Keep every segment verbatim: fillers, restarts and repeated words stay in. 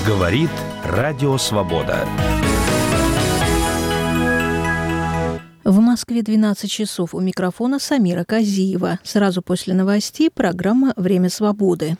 Говорит Радио Свобода. В Москве двенадцать часов. У микрофона Самира Казиева. Сразу после новостей программа «Время свободы».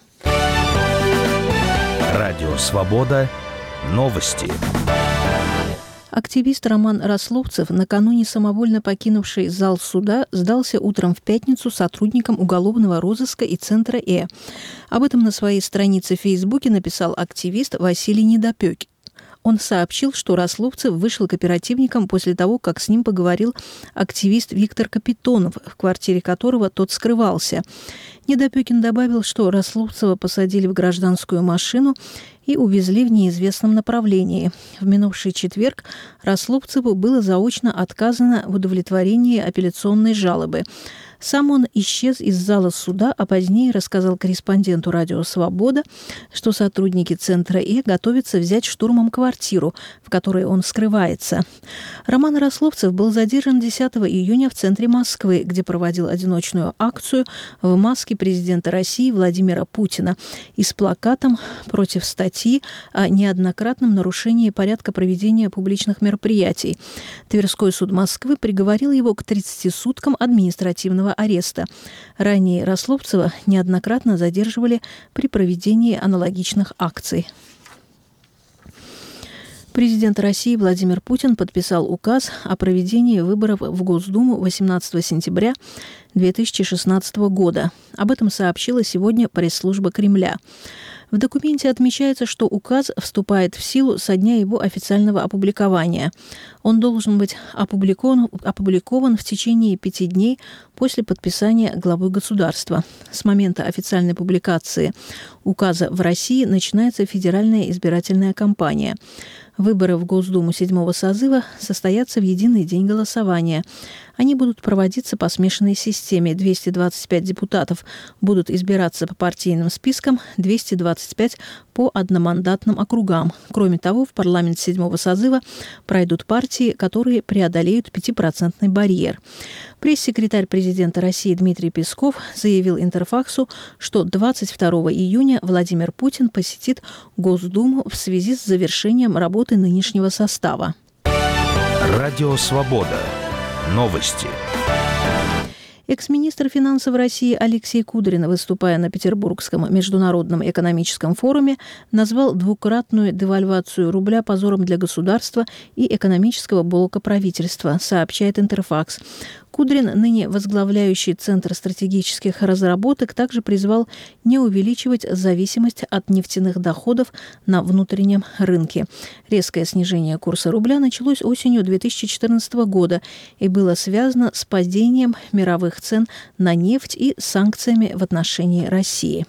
Радио Свобода. Новости. Активист Роман Рословцев, накануне самовольно покинувший зал суда, сдался утром в пятницу сотрудникам уголовного розыска и Центра Э. Об этом на своей странице в Фейсбуке написал активист Василий Недопёкин. Он сообщил, что Рословцев вышел к оперативникам после того, как с ним поговорил активист Виктор Капитонов, в квартире которого тот скрывался. Недопёкин добавил, что Рословцева посадили в гражданскую машину и увезли в неизвестном направлении. В минувший четверг Рословцеву было заочно отказано в удовлетворении апелляционной жалобы. Сам он исчез из зала суда, а позднее рассказал корреспонденту «Радио Свобода», что сотрудники Центра Э готовятся взять штурмом квартиру, в которой он скрывается. Роман Рословцев был задержан десятого июня в центре Москвы, где проводил одиночную акцию в маске президента России Владимира Путина и с плакатом против статьи о неоднократном нарушении порядка проведения публичных мероприятий. Тверской суд Москвы приговорил его к тридцати суткам административного ареста. Ранее Рословцева неоднократно задерживали при проведении аналогичных акций. Президент России Владимир Путин подписал указ о проведении выборов в Госдуму восемнадцатого сентября две тысячи шестнадцатого года. Об этом сообщила сегодня пресс-служба Кремля. В документе отмечается, что указ вступает в силу со дня его официального опубликования. Он должен быть опубликован, опубликован в течение пяти дней после подписания главой государства. С момента официальной публикации указа в России начинается федеральная избирательная кампания. Выборы в Госдуму седьмого созыва состоятся в единый день голосования. Они будут проводиться по смешанной системе. двести двадцать пять депутатов будут избираться по партийным спискам, двести двадцать пять по одномандатным округам. Кроме того, в парламент седьмого созыва пройдут партии, которые преодолеют пятипроцентный барьер. Пресс-секретарь президента России Дмитрий Песков заявил Интерфаксу, что двадцать второго июня Владимир Путин посетит Госдуму в связи с завершением работы нынешнего состава. Радио Свобода. Новости. Экс-министр финансов России Алексей Кудрин, выступая на Петербургском международном экономическом форуме, назвал двукратную девальвацию рубля позором для государства и экономического блока правительства, сообщает Интерфакс. Кудрин, ныне возглавляющий Центр стратегических разработок, также призвал не увеличивать зависимость от нефтяных доходов на внутреннем рынке. Резкое снижение курса рубля началось осенью две тысячи четырнадцатого года и было связано с падением мировых цен на нефть и санкциями в отношении России.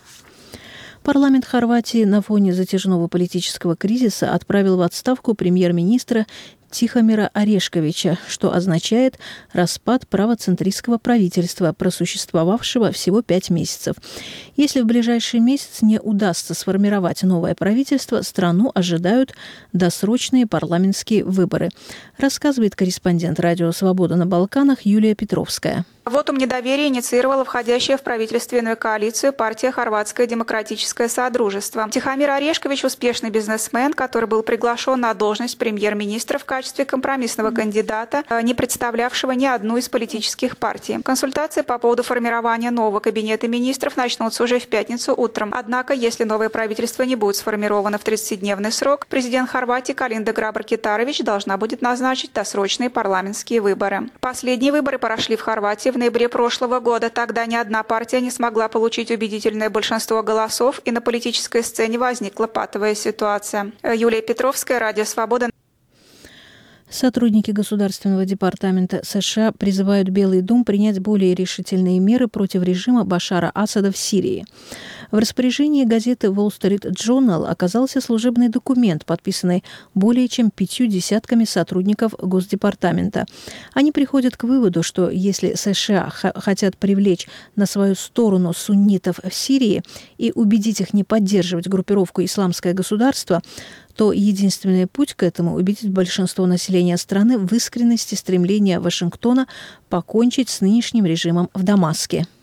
Парламент Хорватии на фоне затяжного политического кризиса отправил в отставку премьер-министра Тихомира Орешковича, что означает распад правоцентристского правительства, просуществовавшего всего пять месяцев. Если в ближайший месяц не удастся сформировать новое правительство, страну ожидают досрочные парламентские выборы, рассказывает корреспондент «Радио Свобода» на Балканах Юлия Петровская. Вотум недоверия инициировала входящая в правительственную коалицию партия «Хорватское демократическое содружество». Тихомир Орешкович – успешный бизнесмен, который был приглашен на должность премьер-министра в качестве компромиссного кандидата, не представлявшего ни одну из политических партий. Консультации по поводу формирования нового кабинета министров начнутся уже в пятницу утром. Однако, если новое правительство не будет сформировано в тридцатидневный срок, президент Хорватии Колинда Грабар-Китарович должна будет назначить досрочные парламентские выборы. Последние выборы прошли в Хорватии в ноябре прошлого года. Тогда ни одна партия не смогла получить убедительное большинство голосов, и на политической сцене возникла патовая ситуация. Юлия Петровская, Радио Свобода. Сотрудники Государственного департамента США призывают Белый дом принять более решительные меры против режима Башара Асада в Сирии. В распоряжении газеты Wall Street Journal оказался служебный документ, подписанный более чем пятью десятками сотрудников Госдепартамента. Они приходят к выводу, что если США х- хотят привлечь на свою сторону суннитов в Сирии и убедить их не поддерживать группировку «Исламское государство», то единственный путь к этому – убедить большинство населения страны в искренности стремления Вашингтона покончить с нынешним режимом в Дамаске.